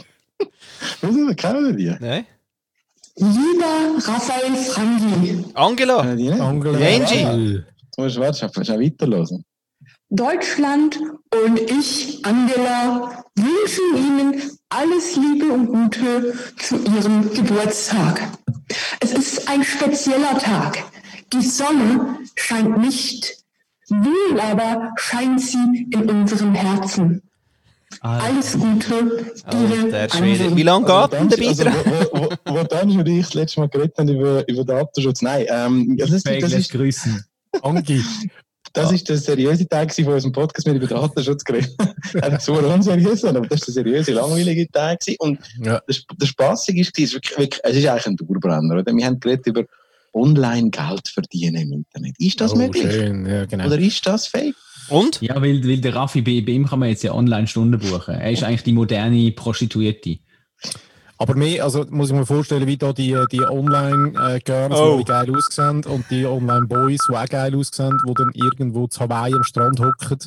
D: Wieso kennen die?
A: Nein.
E: Lieber Raphael Frangi.
A: Angela.
B: Angela.
A: Angie.
D: Du musst warte, schon weiterhören.
E: Deutschland und ich, Angela, wünschen Ihnen alles Liebe und Gute zu Ihrem Geburtstag. Es ist ein spezieller Tag. Die Sonne scheint nicht, wohl aber scheint sie in unserem Herzen. Alter. Alles Gute, Ihre
A: Angie. Wie lange geht denn der Beitrag?
D: Also, wo, wo, wo Dani und ich das letzte Mal geredet haben über, über Datenschutz? Nein, ähm, das ist... Das ist
C: grüßen.
B: Angie.
D: Das ist der seriöse Teil von unserem Podcast, wir über Datenschutz geredet haben. Das war unseriös, aber das war der seriöse, langweilige Teil. Und ja. der, der Spassige ist, ist wirklich, wirklich, es ist eigentlich ein Dauerbrenner. Oder? Wir haben geredet über Online-Geld verdienen im Internet. Ist das
B: oh,
D: möglich?
B: Schön. Ja, genau.
D: Oder ist das fake?
A: Und?
C: Ja, weil, weil der Raffi, bei, bei ihm kann man jetzt ja online Stunden buchen. Er ist eigentlich die moderne Prostituierte.
B: Aber mehr, also muss ich mir vorstellen, wie da die, die Online-Girls,
A: oh.
B: die geil aussehen, und die Online-Boys, die auch geil aussehen, die dann irgendwo zu Hawaii am Strand hocken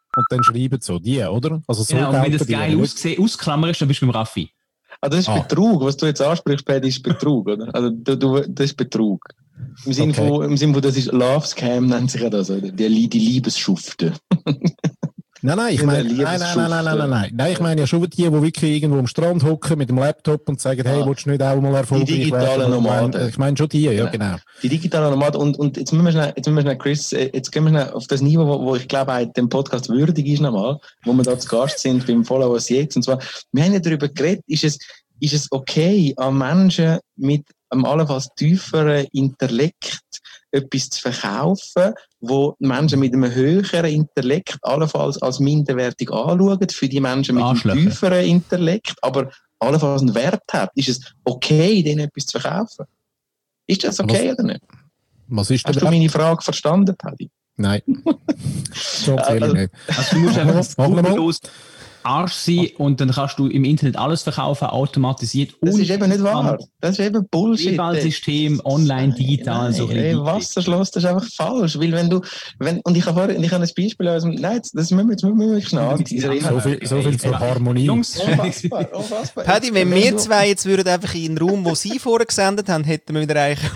B: und dann schreiben so die, oder? Also so
C: genau, und wenn das
B: die,
C: geil aussehen, ausklammerst, dann bist du beim Raffi.
D: Ah, das ist ah. Betrug, was du jetzt ansprichst, Paddy, ist Betrug, oder? Also du, du, das ist Betrug. Im Sinne okay. von, im Sinne von, das ist Love Scam, nennt sich ja das, oder? Die, die Liebesschufte.
B: Nein, nein, ich meine, nein, nein, nein, nein, nein, nein, nein, ich meine ja schon die, die wirklich irgendwo am Strand hocken mit dem Laptop und sagen, hey, ah, willst du nicht auch mal erfolgreich werden?
D: Die digitalen Nomaden.
B: Ich meine schon die, ja, ja, genau.
D: Die digitalen Nomaden. Und, und jetzt müssen wir schnell, jetzt müssen wir schnell, Chris, jetzt gehen wir schnell auf das Niveau, wo, wo ich glaube, auch dem Podcast würdig ist nochmal, wo wir da zu Gast sind beim Follow Us Jetzt. Und zwar, wir haben ja darüber geredet, ist es, ist es okay, an Menschen mit einem allenfalls tieferen Intellekt etwas zu verkaufen, wo Menschen mit einem höheren Intellekt allenfalls als minderwertig anschauen, für die Menschen mit einem tieferen Intellekt, aber allenfalls einen Wert hat. Ist es okay, denen etwas zu verkaufen? Ist das okay was, oder nicht?
B: Was ist
D: Hast du Wert? Meine Frage verstanden, Paddy?
B: Nein. So ehrlich
C: also,
B: nicht.
C: Also du musst einfach skrupellos Arsch sein und dann kannst du im Internet alles verkaufen, automatisiert.
D: Das ist eben nicht wahr. Das ist eben Bullshit.
C: System, online, digital.
D: Nein,
C: so
D: ey, Wasserschloss, das ist einfach falsch. Weil wenn du, wenn, und ich habe vorhin, ich habe ein Beispiel aus dem, nein, das müssen wir jetzt wirklich schnell.
B: So viel, so viel zur Harmonie.
C: Jungs,
D: unfassbar, unfassbar.
A: Paddy, wenn wir zwei jetzt würden einfach in den Raum, wo sie vorher gesendet haben, hätten wir wieder eigentlich...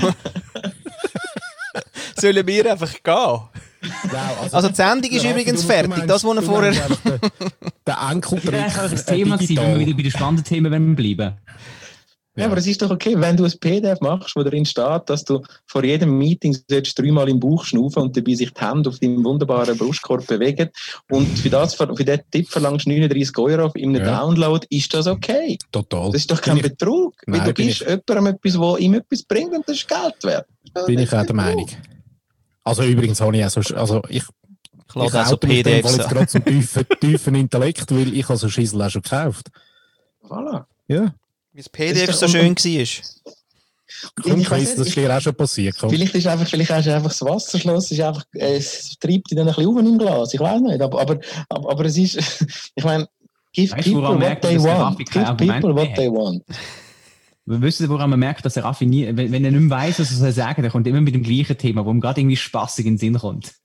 A: Sollen wir einfach gehen? Wow, also, also die Sendung ist übrigens du, fertig. Du meinst, das, was er vorher...
B: Der, der Enkeltrick.
C: Das wäre das Thema gewesen, wenn wir wieder bei den spannenden Themen bleiben.
D: Ja, aber es ist doch okay, wenn du ein P D F machst, wo darin steht, dass du vor jedem Meeting sollst dreimal im Bauch schnaufen und dabei sich die Hände auf deinem wunderbaren Brustkorb bewegen und für, das, für diesen Tipp verlangst du neununddreißig Euro in einem ja. Download, ist das okay?
B: Total.
D: Das ist doch kein bin Betrug, ich, weil nein, du gibst ich... jemandem etwas, das ihm etwas bringt und das ist Geld wert. Das
B: bin ich auch der Meinung. Also übrigens habe ich auch so... Also ich,
A: ich lade auch so P D Fs.
B: Ich habe gerade so einen tiefen, tiefen Intellekt, weil ich habe so Schissel auch schon gekauft.
D: Voilà.
B: Ja.
A: Wie das P D F so schön war.
B: Komm, Chris, das ist dir auch schon passiert. Komm.
D: Vielleicht ist einfach, vielleicht hast du einfach das Wasserschloss, ist einfach, es treibt dich dann ein bisschen auf im Glas. Ich weiß nicht, aber, aber, aber, aber es ist, ich meine, give weißt, people what merkt, they want. Give people what they want.
C: Wir wissen, woran man merkt, dass der Raffi nie, wenn, wenn er nicht mehr weiss, was er soll sagen, der kommt immer mit dem gleichen Thema, wo ihm gerade irgendwie spassig in den Sinn kommt.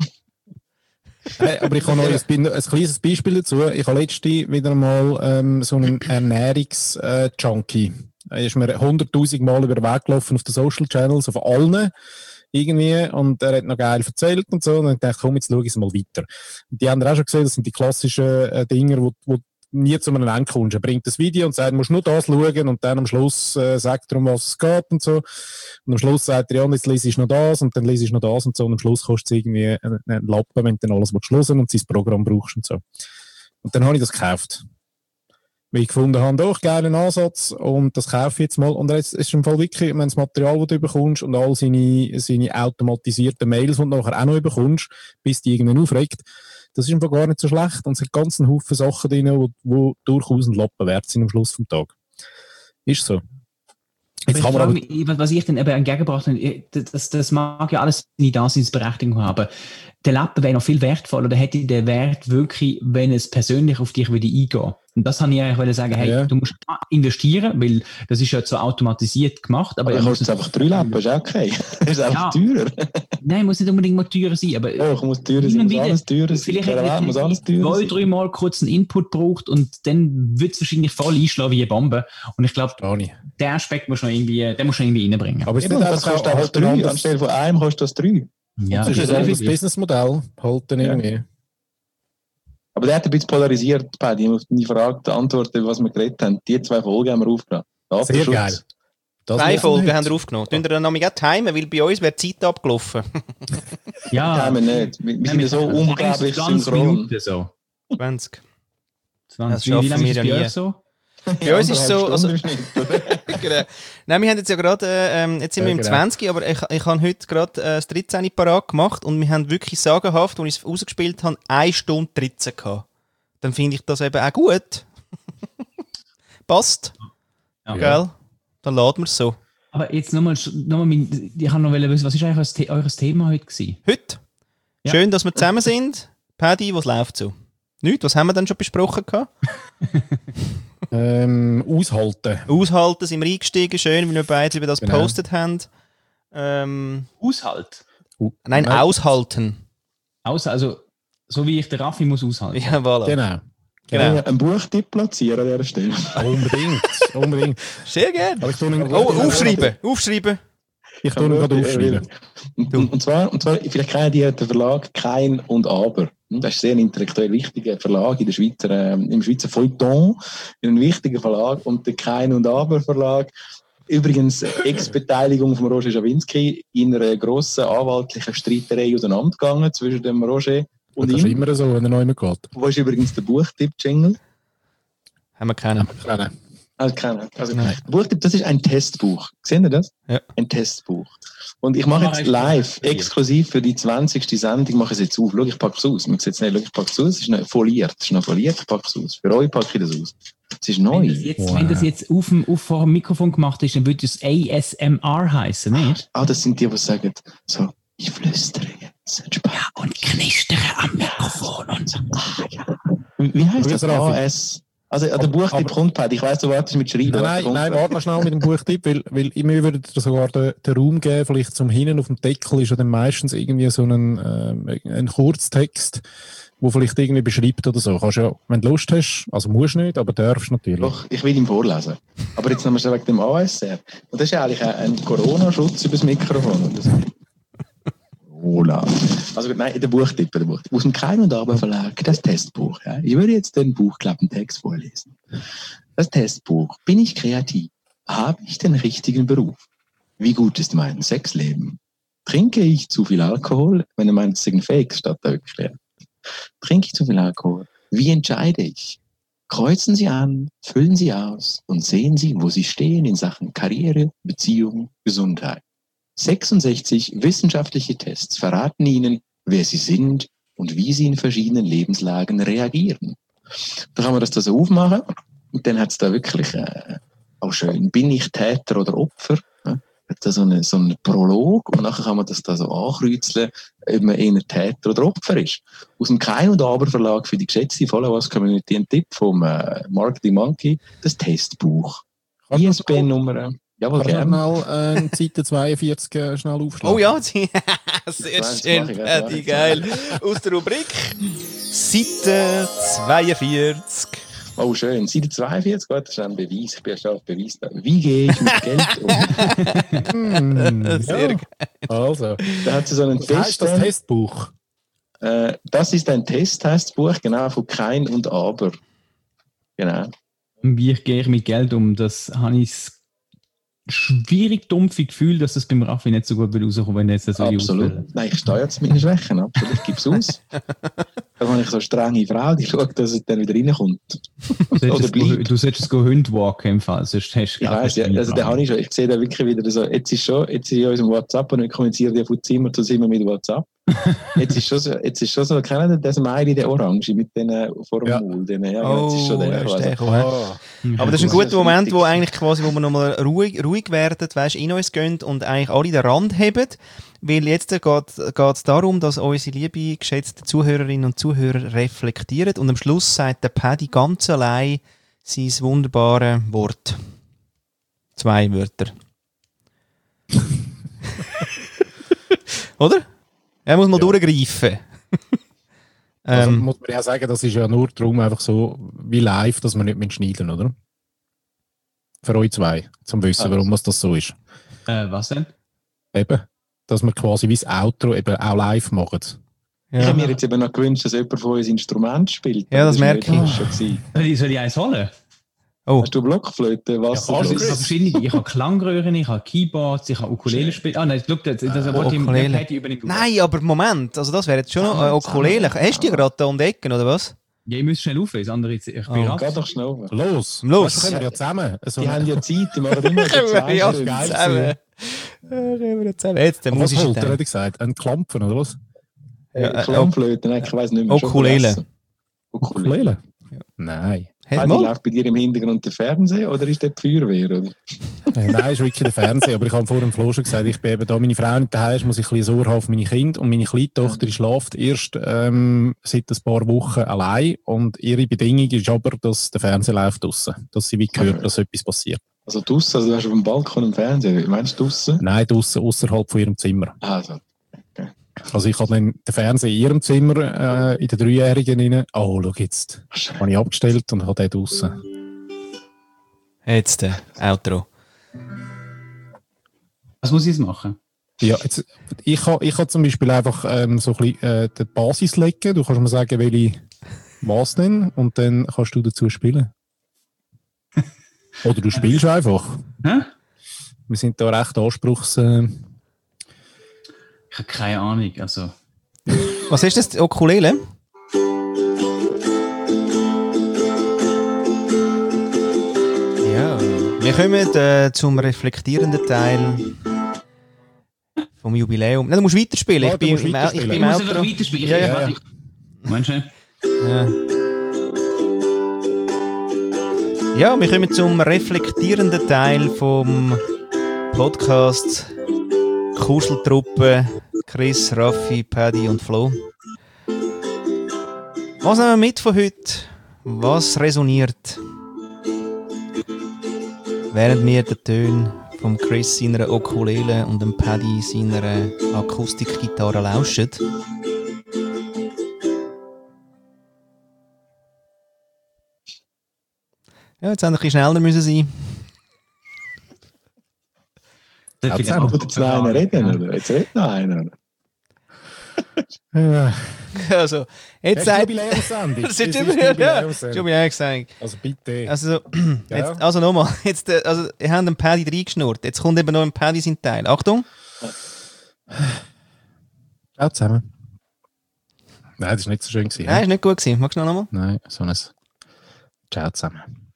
B: Hey, aber ich habe noch ein, ein kleines Beispiel dazu. Ich habe letztens wieder mal ähm, so einen Ernährungs-Junkie. Er ist mir hunderttausend Mal über den Weg gelaufen auf den Social Channels, auf allen irgendwie, und er hat noch geil erzählt und so, und dann dachte ich, komm, jetzt schau ich es mal weiter. Und die haben auch schon gesehen, das sind die klassischen äh, Dinger, wo, wo nie zu einem Ende kommst. Er bringt das Video und sagt, du musst nur das schauen, und dann am Schluss äh, sagt er, um was es geht und so. Und am Schluss sagt er, ja, jetzt lese ich noch das und dann lese ich noch das und so, und am Schluss kostet es irgendwie einen, einen Lappen, wenn du dann alles hören und sein Programm brauchst und so. Und dann habe ich das gekauft. Weil ich gefunden habe, doch, geilen Ansatz, und das kaufe ich jetzt mal. Und es ist im Fall wirklich, wenn das Material, das du bekommst, und all seine, seine automatisierten Mails, die du nachher auch noch bekommst, bis die irgendwann aufregt, das ist im Fall gar nicht so schlecht. Und es hat ganz einen Haufen Sachen drin, die, die durchaus ein Lappen wert sind am Schluss des Tages. Ist so.
C: Jetzt kann man aber mich, was ich dann eben entgegengebracht habe, das, das mag ja alles nie Daseinsberechtigung haben. Der Lappen wäre noch viel wertvoller, oder hätte der Wert wirklich, wenn es persönlich auf dich würde eingehen. Und das habe ich eigentlich sagen, hey, ja. Du musst investieren, weil das ist ja so automatisiert gemacht. Aber,
D: aber du musst einfach drei Lappen, ist auch okay. Das ist einfach ja. teurer.
C: Nein, muss nicht unbedingt mal teurer sein. Aber
D: ja, muss teurer sein, muss alles teurer sein.
C: Vielleicht muss alles teurer zwei, drei Mal kurz einen Input braucht und dann wird es wahrscheinlich voll einschlagen wie eine Bombe. Und ich glaube, der Aspekt muss noch irgendwie, den musst du irgendwie reinbringen.
D: Aber es kostet einfach drei, anstelle von einem kostet das drei.
B: Ja, das ist ein Businessmodell, halt dann irgendwie. Ja.
D: Aber der hat ein bisschen polarisiert, Paddy. Auf deine Frage die Antwort, was wir geredet haben. Die zwei Folgen haben wir aufgenommen.
B: Sehr geil.
A: Das Zwei Folgen nicht. haben wir aufgenommen. Tun wir dann nämlich auch timen, weil bei uns wäre die Zeit abgelaufen.
D: Ja. Timen nicht. Wir, wir sind so unglaublich synchron.
C: So.
A: zwanzig.
C: zwanzig. Das schaffen wir ja nie. So?
A: Bei ja, uns ist es so... Also, Nein, wir haben jetzt ja gerade... Äh, jetzt sind ja, wir im genau. zwanzig, aber ich, ich habe heute gerade äh, das dreizehn parat gemacht und wir haben wirklich sagenhaft, als ich es rausgespielt habe, eine Stunde dreizehn gehabt. Dann finde ich das eben auch gut. Passt. Ja. Gell? Dann laden wir es so.
C: Aber jetzt nochmal... Noch mal, ich habe noch wissen, was war eigentlich euer Thema heute gewesen?
A: Heute? Ja. Schön, dass wir zusammen sind. Paddy, was läuft so? Nichts, was haben wir denn schon besprochen gehabt?
B: ähm, aushalten.
A: Aushalten, sind wir eingestiegen, schön, weil wir beide über das genau. gepostet haben. Ähm,
C: Aushalt?
A: Nein, Nein, aushalten.
C: Aus, also So wie ich den Raffi muss aushalten.
A: Ja, voilà.
B: Genau.
A: Genau.
D: Einen Buchtipp platzieren an dieser Stelle.
B: Unbedingt, unbedingt.
A: Sehr gerne.
B: Aber ich tue ihn,
A: Oh, aufschreiben, aufschreiben.
B: Ich tue ihn gerade aufschreiben.
D: Und, und, zwar, und zwar, vielleicht kennen die den Verlag Kein und Aber. Das ist ein sehr intellektuell wichtiger Verlag in der Schweizer, äh, im Schweizer Feuilleton. Ein wichtiger Verlag. Und der Kein und Aber Verlag, übrigens Ex-Beteiligung von Roger Schawinski in einer grossen anwaltlichen Streiterei auseinandergegangen zwischen dem Roger und
B: das
D: ihm.
B: ist immer so, wenn er neu geht.
D: Wo ist übrigens der Buchtipp-Jingle?
A: Haben wir keinen.
B: Kennen.
D: Also, keine. Also,
A: Nein.
D: Buchtipp, das ist ein Testbuch. Sehen Sie das?
A: Ja.
D: Ein Testbuch. Und ich mache jetzt live, exklusiv für die zwanzigste Sendung, mache ich es jetzt auf. Schau, ich packe es aus. Man sieht es nicht, schau, ich packe es aus. Es ist noch foliert. Es ist noch foliert, ich packe es aus. Für euch packe ich das aus. Es ist neu.
C: Wenn das jetzt, wow. wenn das jetzt auf dem, auf vor dem Mikrofon gemacht ist, dann würde es A S M R heißen, nicht?
D: Ah, das sind die, die sagen, so, ich flüstere jetzt. Entspannt.
C: Ja, und knistere am Mikrofon und so.
D: Ah, ja. Wie, wie heißt das? A S? Also, der Buchtipp kommt, Pat. Ich weiss, du wartest mit Schreiben.
B: Nein, nein, nein warte mal schnell mit dem Buchtipp, weil, weil ich mir würde dir sogar den, den Raum geben, vielleicht zum Hinten auf dem Deckel ist ja dann meistens irgendwie so ein, äh, ein Kurztext, wo vielleicht irgendwie beschreibt oder so. Kannst ja, wenn du Lust hast, also musst du nicht, aber darfst natürlich.
D: Doch, ich will ihm vorlesen. Aber jetzt nochmal wegen dem A S R. Und das ist eigentlich ein, ein Corona-Schutz über das Mikrofon. Das Hola. Also nein, der Buchtipp, der Buchtipp. Aus dem Kein und Aber Verlag, das Testbuch. Ja. Ich würde jetzt den Buchklappentext vorlesen. Das Testbuch. Bin ich kreativ? Habe ich den richtigen Beruf? Wie gut ist mein Sexleben? Trinke ich zu viel Alkohol? Wenn er meint, es ist ein Fake, statt da wirklich. Trinke ich zu viel Alkohol? Wie entscheide ich? Kreuzen Sie an, füllen Sie aus und sehen Sie, wo Sie stehen in Sachen Karriere, Beziehung, Gesundheit. sechsundsechzig wissenschaftliche Tests verraten Ihnen, wer Sie sind und wie Sie in verschiedenen Lebenslagen reagieren. Da kann man das da so aufmachen und dann hat es da wirklich äh, auch schön, bin ich Täter oder Opfer? Ja, hat da so einen so eine Prolog und nachher kann man das da so ankreuzeln, ob man eher Täter oder Opfer ist. Aus dem Kein und Aber Verlag für die geschätzte Followers Community ein Tipp vom äh, Marketing Monkey, das Testbuch. I S B N-Nummer. Jawohl,
B: gerne. Mal äh, Seite zweiundvierzig äh, schnell aufschlagen.
A: Oh ja, sehr schön, Paddy, geil. Aus der Rubrik Seite zweiundvierzig.
D: Oh, schön. Seite zweiundvierzig, das ist ein Beweis. Ich bin ja schon auf Beweis da. Wie gehe ich mit Geld
B: um? Sehr ja. geil. Also,
D: da hat sie so einen
B: das
D: Test.
B: Heißt das Testbuch?
D: Äh, das ist ein Test-Testbuch, genau, von Kein und Aber. Genau.
C: Wie gehe ich mit Geld um? Das habe ich schwierig dumpfe Gefühl, dass das beim Raffi nicht so gut wird rauskommen, wenn jetzt das
D: Absolut. Ausfällt. Nein, ich stehe jetzt meine Schwächen, absolut. Ich gebe es aus. Dann habe ich so eine strenge Frau, die schaut, dass es dann wieder reinkommt.
C: Du Oder bleibt. Du solltest es Hund walken im Fall, sonst hast du
D: ich weiss, ja, also den habe ich schon. Ich sehe da wirklich wieder so, jetzt ist schon, jetzt ist in unserem WhatsApp und wir kommunizieren ja von Zimmer zu Zimmer mit WhatsApp. Jetzt ist schon so, jetzt ist schon so, kennen Sie das Smiley, der Orange mit den vor dem Maul? Ja. Ja,
A: oh,
D: jetzt ist schon der.
A: Also,
D: der
A: oh. Aber das ist ein guter Moment, wo eigentlich quasi, wo wir nochmal ruhig, ruhig werden, weißt, in uns gehen und eigentlich alle den Rand haben. Weil jetzt geht es darum, dass unsere liebe, geschätzte Zuhörerinnen und Zuhörer reflektieren und am Schluss sagt der Paddy ganz allein sein wunderbare Wort. Zwei Wörter. Oder? Er muss mal ja. durchgreifen.
B: Also
A: ähm,
B: muss man ja sagen, das ist ja nur darum einfach so wie live, dass wir nicht mehr schneiden, oder? Für euch zwei, zum Wissen, also. warum das so ist.
C: Äh, was denn?
B: Eben, dass wir quasi wie das Outro eben auch live machen.
D: Ja. Ich habe mir jetzt eben noch gewünscht, dass jemand von uns ein Instrument spielt.
A: Ja, das, das merke ich.
C: Schon soll ich eins holen?
D: Oh. Hast du Blockflöte? Was
C: ja, ich habe verschiedene. Ich habe Klangröhren, ich habe Keyboards, ich habe Ukulele spielen. Ah nein, schau, das, das äh, Wort im Paddy übernimmt.
A: Nein, aber Moment, also das wäre jetzt schon noch äh, Ukulele. Hast du die gerade da um die Ecke, oder was?
C: Ja, ich muss schnell auflesen, andere ich bin
D: oh. Geh doch schnell auf.
B: Los,
A: los.
B: Das können wir ja zusammen.
D: Also, die haben ja Zeit, die machen immer so zwei
A: ja, zusammen. Ja, zusammen. Jetzt, der
B: was holt er, hätte gesagt? Ein Klampfen, oder was?
D: Ja, äh, Klampflöte, nein, ich weiss nicht mehr.
A: Ukulele.
B: Ukulele? Ja. Nein.
D: Hey, läuft bei dir im Hintergrund der Fernseher oder ist das die Feuerwehr? Oder?
B: Nein, ist wirklich der Fernseher. Aber ich habe vor dem Flo schon gesagt, ich bin eben da, meine Frau nicht daheim ist, muss ich ein bisschen Sorge haben auf meine Kinder. Und meine kleine Tochter die schläft erst ähm, seit ein paar Wochen allein. Und ihre Bedingung ist aber, dass der Fernseher läuft draussen. Dass sie wie hört, okay. dass etwas passiert.
D: Also draussen, also du hast auf dem Balkon im Fernseher. Meinst du draussen?
B: Nein, draussen, außerhalb von ihrem Zimmer.
D: Also. Okay.
B: Also ich habe dann den Fernseher in ihrem Zimmer äh, in der Dreijährigen rein. Oh, schau jetzt. Habe ich abgestellt und habe den draussen.
A: Jetzt, äh, Outro.
C: Was muss ich jetzt machen?
B: Ja, jetzt, ich kann, ich kann zum Beispiel einfach ähm, so ein bisschen äh, die Basis legen. Du kannst mir sagen, welche was denn, und dann kannst du dazu spielen. Oder du spielst einfach.
C: Hä?
B: Wir sind da recht anspruchs... Äh,
C: ich habe keine Ahnung, also...
A: Was ist das, Ukulele? Ja, wir kommen äh, zum reflektierenden Teil vom Jubiläum. Nein, du musst weiterspielen.
B: Ja,
A: ich bin,
B: musst
A: im,
B: weiterspielen.
A: ich bin
C: Ich
A: im
C: muss
A: Outro.
C: einfach weiterspielen.
A: Ja,
C: Ich-
A: ja.
C: ich- Meinst du?
A: Ja. Ja, wir kommen zum reflektierenden Teil vom Podcast Kuscheltruppe Chris, Raffi, Paddy und Flo. Was nehmen wir mit von heute? Was resoniert? Während wir den Tönen vom Chris seiner Ukulele und dem Paddy seiner Akustikgitarre lauschen. Ja, jetzt haben wir ein bisschen schneller müssen sein.
C: So
B: Ja,
C: viele
B: jetzt haben wir
D: Wird jetzt noch einer reden, oder? Jetzt redet noch einer.
B: äh,
A: Also, jetzt
B: das ist
A: sagt...
B: Jubiläumssendung.
A: Das ist
B: Das
A: Jubiläum, ja.
B: Jubiläumssendung.
A: Jubiläum gesagt.
B: Also bitte.
A: Also,
B: Ja.
A: jetzt, also nochmal. Jetzt, äh, also, ihr habt den Paddy reingeschnurrt. Jetzt kommt eben noch ein Paddy sein Teil. Achtung.
B: Ciao zusammen. Nein, das war nicht so schön gewesen.
A: Nein, ist nicht gut gewesen. Magst du noch einmal?
B: Nein, so ein Ciao zusammen.